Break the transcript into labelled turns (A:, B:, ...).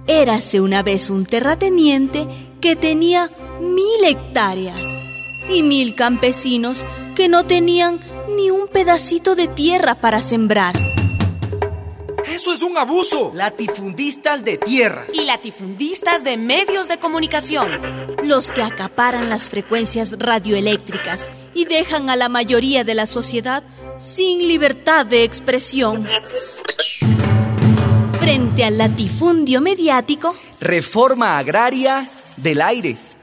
A: Érase una vez un terrateniente que tenía 1000 hectáreas y 1000 campesinos que no tenían ni un pedacito de tierra para sembrar.
B: ¡Eso es un abuso!
C: Latifundistas de tierras.
D: Y latifundistas de medios de comunicación.
A: Los que acaparan las frecuencias radioeléctricas y dejan a la mayoría de la sociedad sin libertad de expresión. Frente al latifundio mediático,
C: Reforma agraria del aire.